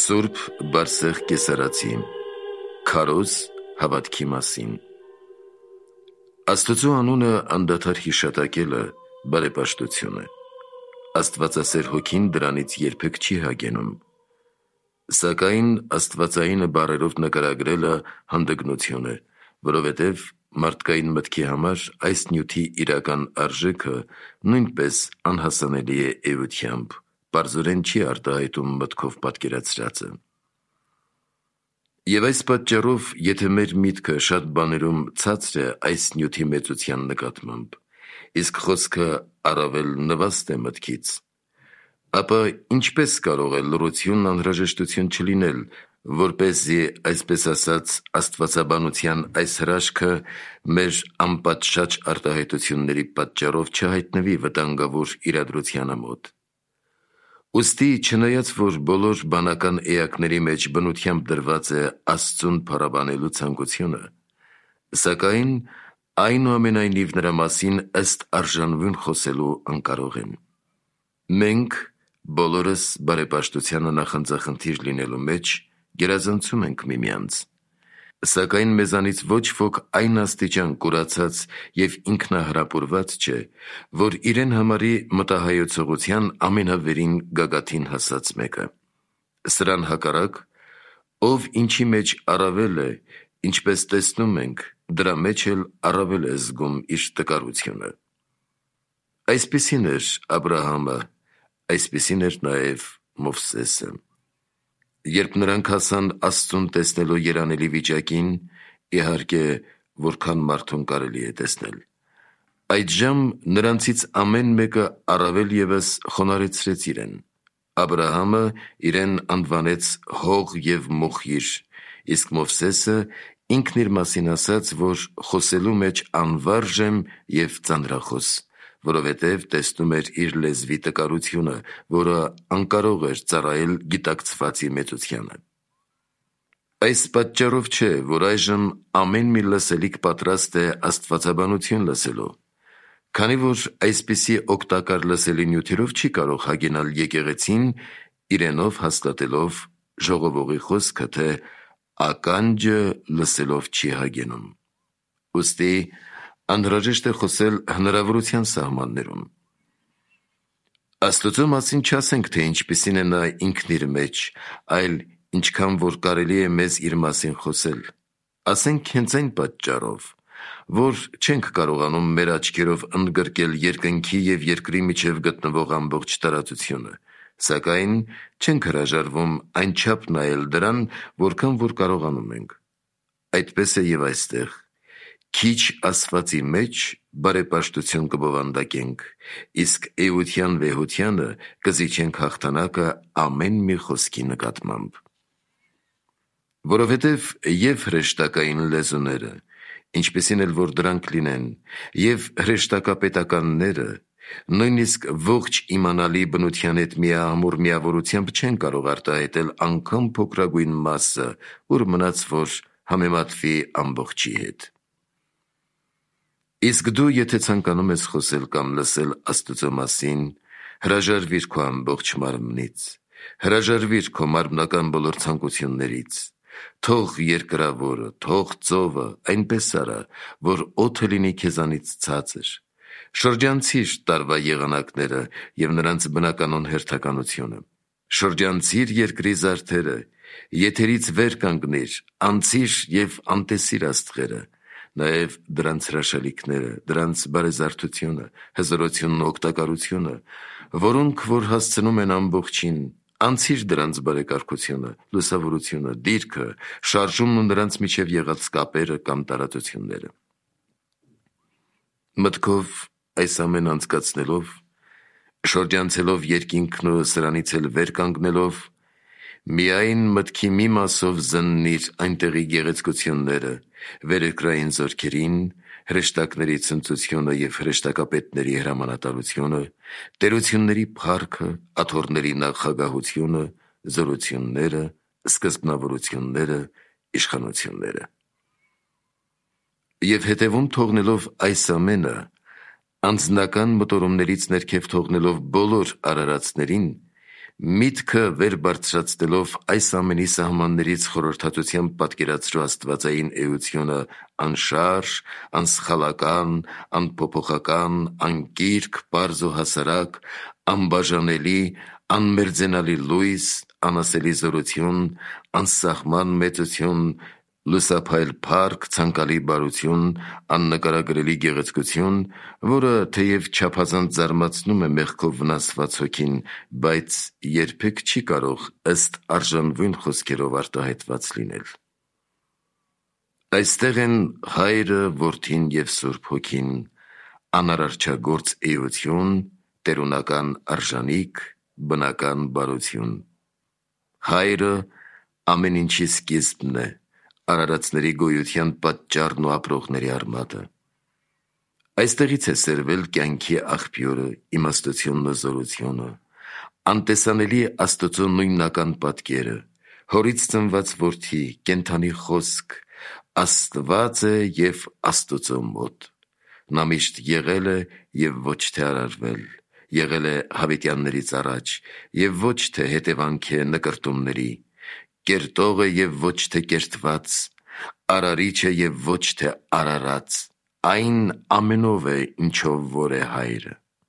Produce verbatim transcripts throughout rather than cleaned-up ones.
Սուրբ Բարսեղ Կեսարացի Քարոզ հավատքի մասին Աստծո անունը անդադար հիշատակելը բարեպաշտություն է։ Աստվածասեր հոգին դրանից երբեք չի հագենում, սակայն աստվածայինը բառերով նկարագրելը հանդգնություն է, որովհետև մարդկային մտքի համար այս նյութի իրական արժեքը նույնպես անհասանելի է էությամբ, պարզորեն չի արտահայտում մտքով պատկերացրածը։ Եվ այս պատճառով, եթե մեր միտքը շատ բաներում ցածր է այս նյութի մեծության նկատմամբ, իսկ խոսքը առավել նվաստ է մտքից, ապա ինչպես կարող է լռությունն անհրաժեշտություն չլինել, որպեսզի, այսպես ասած, աստվածաբանության այս հրաշքը մեր անպատշաճ արտահայտությունների պատճառով չհայտնվի վտանգավոր իրադրությանը մոտ։ Ուստի, չնայած որ բոլոր բանական էակների մեջ բնությամբ դրված է Աստծուն փառաբանելու ցանկությունը, սակայն այնուամենայնիվ նրա մասին ըստ արժանվուն խոսելու անկարող են։ Մենք բոլորս բարեպաշտությանը նախանձախնդիր լինելու մեջ գերազանցում ենք միմյանց, սակայն մեզանից ոչ ոք այն աստիճան կուրացած և ինքնահրապուրված չէ, որ իրեն համարի մտահայեցողության ամենավերին գագաթին հասած մեկը։ Սրան հակառակ, ով ինչի մեջ առավել է, ինչպես տեսնում ենք, դրա մեջ էլ առավել է զգում իր տկարությունը։ Այսպիսին էր Աբրահամը, այսպիսին էր նաև Մովսեսը։ Երբ նրանք հասան Աստծուն տեսնելու երանելի վիճակին, իհարկե, որքան մարդուն կարելի է տեսնել, այդժամ նրանցից ամեն մեկը առավել ևս խոնարհեցրեց իրեն։ Աբրահամը իրեն անվանեց հող և մոխիր, իսկ Մովսեսը ինքն իր մասին ասաց, որ խոսելու մեջ անվարժ եմ և ծանրախոս, որովհետև տեսնում էր իր լեզվի տկարությունը, որը անկարող էր ծառայել գիտակցվածի մեծությանը։ Այս պատճառով չէ, որ այժմ ամեն մի լսելիք պատրաստ է աստվածաբանություն լսելու, քանի որ այսպիսի օգտակար լսելի նյութերով չի կարող հագենալ եկեղեցին, իրենով հաստատելով ժողովողի խոսքը, թե ականջը լսելով չի հագենում։ Ուստի անհրաժեշտ է խոսել հնարավորության սահմաններում։ Աստծո մասին չասենք, թե ինչպիսին է նա ինքն իր մեջ, այլ ինչքան որ կարելի է մեզ իր մասին խոսել, ասենք հենց այն պատճառով, որ չենք կարողանում մեր աչքերով ընդգրկել երկնքի և երկրի միջև գտնվող ամբողջ տարածությունը, սակայն չենք հրաժարվում այնչափ նայել դրան, որքան որ կարողանում ենք։ Այդպես է և այստեղ։ Քիչ ասվածի մեջ բարեպաշտություն կբովանդակենք, իսկ էության վեհությանը կզիջենք հաղթանակը ամեն մի խոսքի նկատմամբ։ Որովհետև և հրեշտակային լեզուները, ինչպիսին էլ որ դրանք լինեն, և հրեշտակապետականները, նույնիսկ ողջ իմանալի բնության հետ միահամուռ միավորությամբ չեն կարող արտահայտել անգամ փոքրագույն մասը, ուր մնաց որ համեմատվի ամբողջի հետ։ Իսկ դու, եթե ցանկանում ես խոսել կամ լսել Աստծո մասին, հրաժարվիր քո ամբողջ մարմնից, հրաժարվիր քո մարմնական բոլոր ցանկություններից, թող երկրավորը, թող ծովը այնպես արա, որ օդը լինի քեզանից ցածր, շրջանցիր տարվա եղանակները և նրանց բնականոն հերթականությունը, շրջանցիր երկրի զարդերը, եթերից վեր կանգնիր, անցիր և անտեսիր աստղերը, նաև դրանց հրաշալիքները, դրանց բարեզարդությունը, հզորությունն ու օգտակարությունը, որոնք որ հասցնում են ամբողջին, անցիր դրանց բարեկարգությունը, լուսավորությունը, դիրքը, շարժումն ու նրանց միջև եղած կապերը կամ տարածությունները։ Մտքով այս ամեն անցկացնելով, շրջանցելով երկինքն ու սրանից էլ վեր կանգնելով, միայն մտքի մի մասով զննիր այնտեղի գեղեցկությունները, վերերկրային զորքերին, հրեշտակների ցնծությունը և հրեշտակապետների հրամանատարությունը, տերությունների փառքը, աթոռների նախագահությունը, զորությունները, սկզբնավորությունները, իշխանությունները։ Եվ հետևում թողնելով այս ամենը, անձնական մտորումներից ներքև թողնելով բոլոր արարածներին, միտքը վեր բարձրացնելով այս ամենի սահմաններից խորհրդատությամբ պատկերացրու աստվածային էությունը անշարժ, անսխալական, անփոփոխական, անկիրք, պարզ ու հասարակ, անբաժանելի, անմերձենալի լույս, անասելի զորություն, անսահման մեծություն, լուսափայլ փառք, ցանկալի բարություն, աննկարագրելի գեղեցկություն, որը թեև չափազանց զարմացնում է մեղքով վնասված հոգին, բայց երբեք չի կարող ըստ արժանվույն խոսքերով արտահայտված լինել։ Այստեղ են Հայրը, Որդին և Սուրբ Հոգին, անարարչագործ էություն, տերունական արժանիք, բնական բարություն։ Հայրը ամեն ինչի սկիզբն է, արարածների գոյության պատճառն ու ապրողների արմատը։ Այստեղից է սերվել կյանքի աղբյուրը, իմաստությունն ու զորությունը, անտեսանելի Աստծո նույնական պատկերը, հորից ծնված որդի, կենդանի խոսք, Աստված է և Աստծո մոտ։ Նա միշտ եղել է և ոչ թե արարվել, եղել է հավիտյաններից առաջ և ոչ թե հետևանք է նկրտումների, կերտող է և ոչ թե կերտված, արարիչ է և ոչ թե արարած, այն ամենով է, ինչով որ է Հայրը։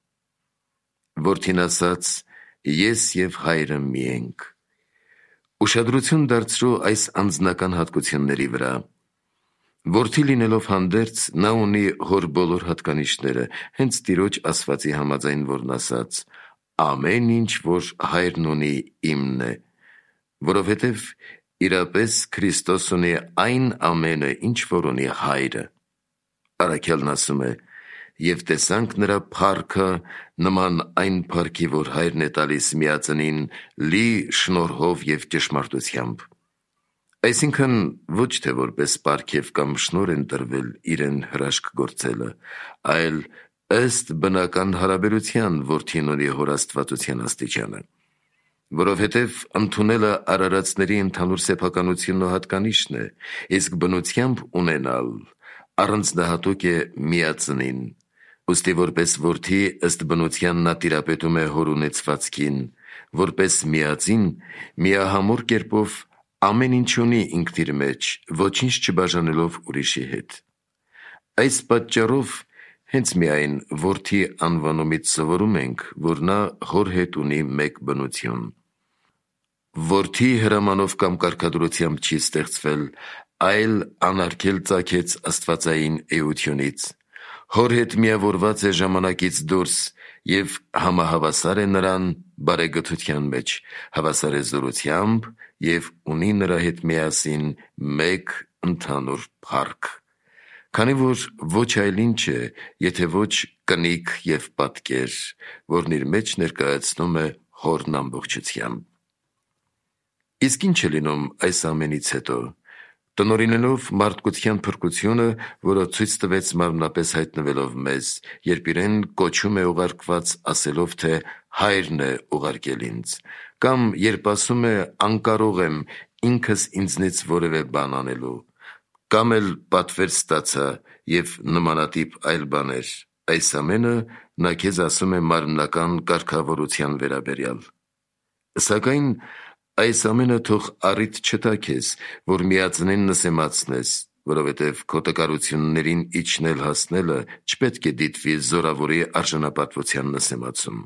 Որդին ասաց. «Ես և Հայրը մի ենք»։ Ուշադրություն դարձրու այս անձնական հատկությունների վրա։ Որդի լինելով հանդերձ, նա ունի հոր բոլոր հատկանիշները, հենց Տիրոջ ասվածի համաձայն, որն ասաց. «Ամեն ինչ, որ Հայրն ունի, իմն է», որովհետև իրապես Քրիստոս ունի այն ամենը, ինչ որ ունի Հայրը։ Առաքյալն ասում է. «Եվ տեսանք նրա փառքը, նման այն փառքի, որ Հայրն է տալիս միածնին, լի շնորհով և ճշմարտությամբ»։ Այսինքն, ոչ թե որպես պարգև կամ շնորհ են տրվել իրեն հրաշք գործելը, այլ ըստ բնական հարաբերության որդին ունի հոր աստվածության աստիճանը։ Որովհետև ընդունելը արարածների ընդհանուր սեփականությունն ու հատկանիշն է, իսկ բնությամբ ունենալ առանձնահատուկ է միածնին։ Ուստի որպես որդի ըստ բնության նա տիրապետում է հոր ունեցվածքին, որպես միածին միահամուռ կերպով ամեն ինչ ունի ինքն իր մեջ, ոչինչ չբաժանելով ուրիշի հետ։ Այս պատճառով հենց միայն որդի անվանումից սովորում ենք, որ նա հոր հետ ունի մեկ բնություն։ Որդի հրամանով կամ կարգադրությամբ չի ստեղծվել, այլ անարգել ծագեց աստվածային էությունից, հոր հետ միավորված է ժամանակից դուրս և համահավասար է նրան բարեգթության մեջ, հավասար է զորությամբ և ունի նրա հետ միասին մեկ ընդհանուր փառք, քանի որ ոչ այլ ինչ է, եթե ոչ կնիկ և պատկեր, որն իր մեջ ներկայացնում է հորն ամբողջությամբ։ Իսկ ինչ է լինում այս ամենից հետո։ Տնօրինելով մարդկության փրկությունը, որը ցույց տվեց մարմնապես հայտնվելով մեզ, երբ իրեն կոչում է ուղարկված ասելով, թե Հայրն է ուղարկել ինձ, կամ երբ ասում է անկարող եմ ինքս ինձնից որևէ բան անելու, կամ էլ պատվեր ստացա և նմանատիպ այլ բաներ, այս ամենը նա քեզ ասում է մարմնական կարգավորության վերաբերյալ։ Սակայն այս ամենը թող առիթ չտա քեզ, որ միածնին նսեմացնես, որովհետև քո տկարություններին իջնել հասնելը չպետք է դիտվի զորավորի արժանապատվության նսեմացում։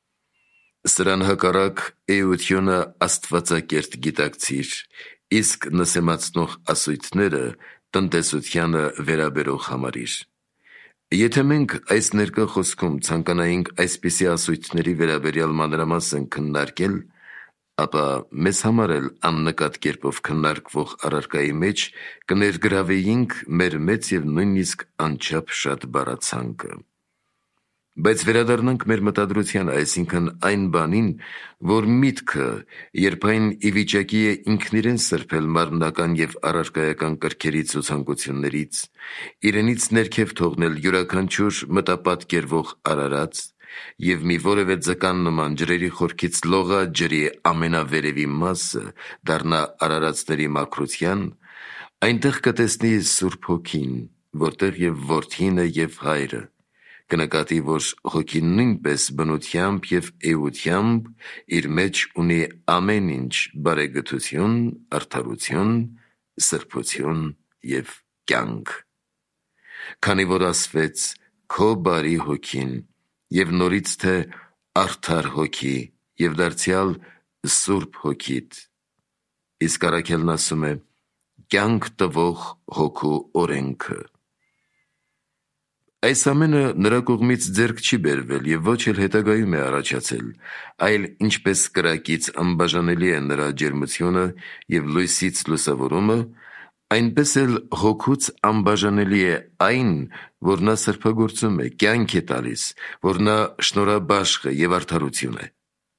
Սրան հակառակ էությունը աստվածակերտ գիտակցիր, իսկ նսեմացնող ասույթները տնտեսությանը վերաբերող համարիր։ Եթե մենք այս ներկա խոսքում ցանկանայինք այսպիսի ասույթների վերաբերյալ մանրամասն քննարկել, ապա մեզ համար էլ աննկատ կերպով քննարկվող առարկայի մեջ կներգրավեինք մեր մեծ և նույնիսկ անչափ շատ բառացանկը։ Բայց վերադառնանք մեր մտադրության, այսինքն այն բանին, որ միտքը, երբ այն ի վիճակի է ինքն իրեն սրբել մարմնական և առարկայական կրքերից ու ցանկություններից, իրենից ներքև թողնել յուրաքանչյուր մտապատկերվող արարած և մի որևէ ձկան նման ջրերի խորքից լողա ջրի ամենավերևի մասը դառնա արարածների մաքրության, այնտեղ կտեսնի Սուրբ Հոգին, որտեղ և Որդին է և Հայրը, կնկատի, որ հոգին նույնպես բնությամբ և էությամբ իր մեջ ունի ամեն ինչ բարեգթություն, արդարություն, սրբություն և կյանք։ Քանի որ ասվեց քո բարի հոգին և նորից թե արդար հոգի և դարձյալ սուրբ հոգիդ, իսկ առաքելն ասում է կյանք տվող հոգու օրենքը։ Այս ամենը նրա կողմից ձեռք չի բերվել և ոչ էլ հետագայում է առաջացել, այլ ինչպես կրակից անբաժանելի է նրա ջերմությունը և լույսից լուսավորումը, այնպես էլ հոգուց անբաժանելի է այն, որ նա սրբագործում է, կյանք է տալիս, որ նա շնորհաբաշխ է և արդարություն է։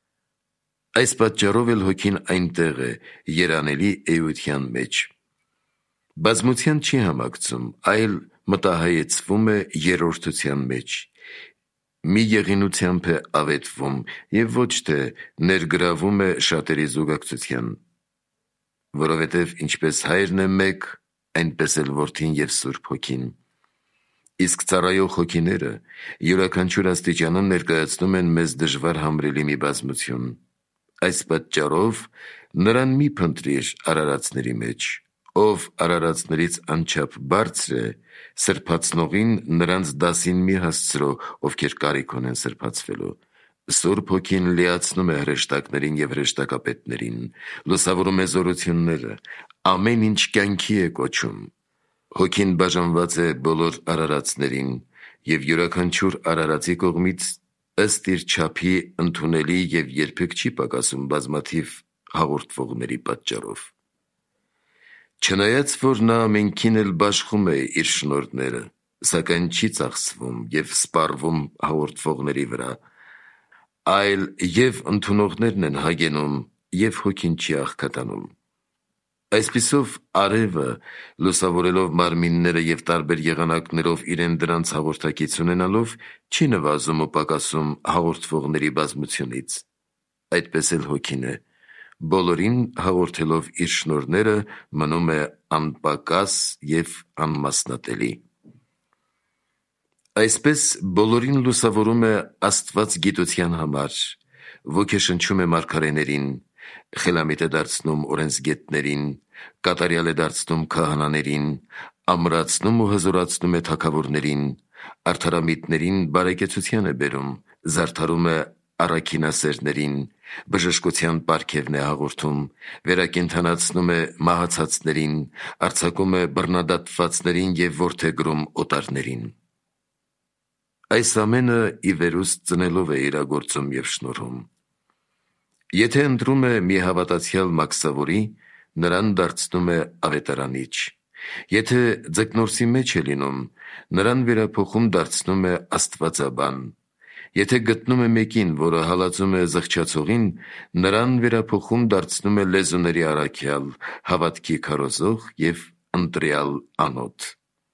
Այս պատճառով էլ հոգին այնտեղ է երանելի էության մեջ։ Բազմության չի համակցում, այլ մտահայեցվում է երրորդության մեջ, մի եղինությամբ է ավետվում և ոչ թե ներգրավում է շատերի զուգակցության, որովհետև ինչպես հայրն է մեկ, այնպես էլ որդին և Սուրբ Հոգին։ Իսկ ծառայող հոգիները յուրաքանչյուր աստիճանում ներկայացնում են մեզ դժվար համրելի մի բազմություն։ Այս պատճառով նրան մի փնտրիր արարածների մեջ, ով արարածներից անչափ բարձր է, սրբացնողին նրանց դասին մի հասցրո, ովքեր կարիք ունեն սրբացվելու։ Սուրբ Հոգին լիացնում է հրեշտակներին և հրեշտակապետներին, լուսավորում է զորությունները, ամեն ինչ կյանքի է կոչում։ Հոգին բաժանված է բոլոր արարածներին և յուրաքանչյուր արարածի կողմից ըստ իր չափի ընդունելի և երբեք չի պակասում բազմաթիվ հաղորդվողների պատճառով։ Չնայած որ նա ամենքին էլ բաշխում է իր շնորհները, սակայն չի ծախսվում և սպառվում հաղորդվողների վրա, այլ և ընդունողներն են հագենում, և հոգին չի աղքատանում։ Այսպիսով արևը, լուսավորելով մարմինները և տարբեր եղանակներով իրեն դրանց հաղորդակից ունենալով, չի նվազում ու պակասում հաղորդվողների բազմությունից։ Այդպես էլ հոգին է, բոլորին հաղորդելով իր շնորհները, մնում է անպակաս և անմասնատելի։ Այսպես բոլորին լուսավորում է Աստված գիտության համար, ոգեշնչում է մարգարեներին, խելամիտ է դարձնում օրենսգետներին, կատարյալ է դարձնում քահանաներին, ամրացնում ու հզորացնում է թագավորներին, արդարամիտներին բարեկեցության է բերում, զարդարում է առաքինասերներին, բժշկության պարգևն է հաղորդում, վերակենդանացնում է մահացածներին, արձակում է բռնադատվածներին և որդեգրում օտարներին։ Այս ամենը ի վերուստ ծնելով է իրագործում և շնորհում։ Եթե ընտրում է մի հավատացյալ մաքսավորի, նրան դարձնում է ավետարանիչ։ Եթե ձկնորսի մեջ է լինում, նրան վերափոխում դարձնում է աստվածաբան։ Եթե գտնում է մեկին, որը հալածում է զղջացողին, նրան վերափոխում դարձնում է լեզուների առաքյալ, հավատքի քարոզող և ընտրյալ անոթ։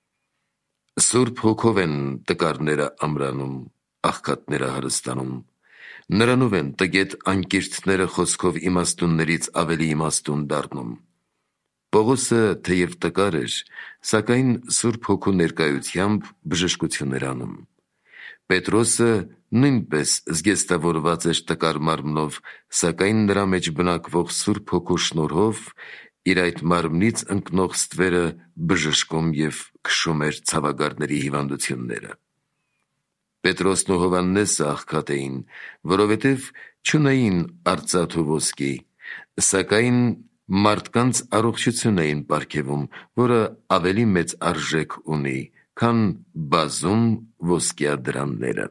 Սուրբ Հոգով են տկարները ամրանում, աղքատները հարստանում, նրանով են տգետ անկիրթները խոսքով իմաստուններից ավելի իմաստուն դառնում։ Պողոսը թեև տկար էր, սակայն Սուրբ Հոգու ներկայությամբ բժշկություն էր անում։ Պետրոսը նույնպես զգեստավորված էր տկար մարմնով, սակայն նրա մեջ բնակվող Սուրբ Հոգու շնորհով իր այդ մարմնից ընկնող ստվերը բժշկում և քշում էր ցավագարների հիվանդությունները։ Պետրոսն ու Հովհաննեսը աղքատ էին, որովհետև չունեին արծաթ ու ոսկի, սակայն մարդկանց առողջություն էին պարգևում, որը ավելի մեծ արժեք ունի, քան բազում ոսկյադրանները։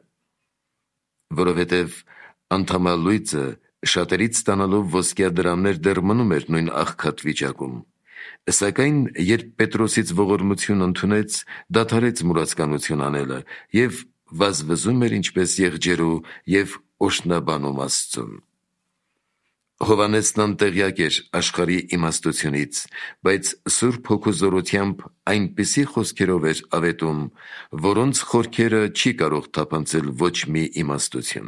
Որովհետև անդամալույծը շատերից ստանալով ոսկյադրաններ դեռ մնում էր նույն աղքատ վիճակում, սակայն երբ Պետրոսից ողորմություն ընդունեց, դադարեց մուրացկանություն անելը և վազվզում էր ինչպես եղջերու և օրհնաբանում Աստծուն։ Հովհաննեսն անտեղյակ էր աշխարհի իմաստությունից, բայց Սուրբ Հոգու զորությամբ այնպիսի խոսքերով էր ավետում, որոնց խորքերը չի կարող թափանցել ոչ մի իմաստություն։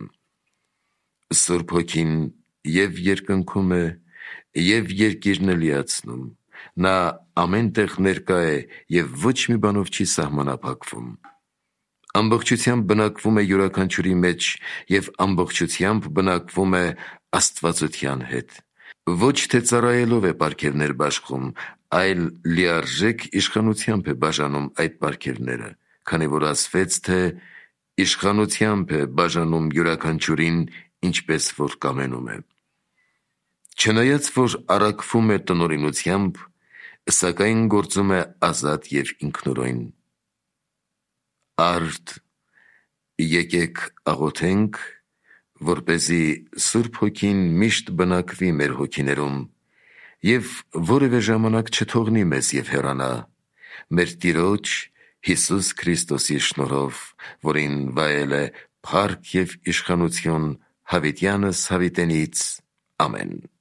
Սուրբ Հոգին և երկնքում է, և երկիրն է լիացնում, նա ամեն տեղ ներկա է և ոչ մի բանով չի սահմանափակվում։ ամբողջությամբ բնակվում է յուրաքանչյուրի մեջ և ամբողջությամբ բնակվում է աստվածության հետ։ Ոչ թե ծառայելով է պարգևներ բաշխում, այլ լիարժեք իշխանությամբ է բաժանում այդ պարգևները, քանի որ ասվեց, թե իշխանությամբ է բաժանում յուրաքանչյուրին, ինչպես որ կամենում է։ Չնայած որ առաքվում է տնօրինությամբ, սակայն գործում է ազատ և ինքնուրույն։ Արդ, եկեք աղոթենք, որպեսզի Սուրբ Հոգին միշտ բնակվի մեր հոգիներում և որևէ ժամանակ չթողնի մեզ և հեռանա, մեր Տիրոջ Հիսուս Քրիստոսի շնորհով, որին վայել է փառք և իշխանություն հավիտյանս հավիտենից։ Ամեն։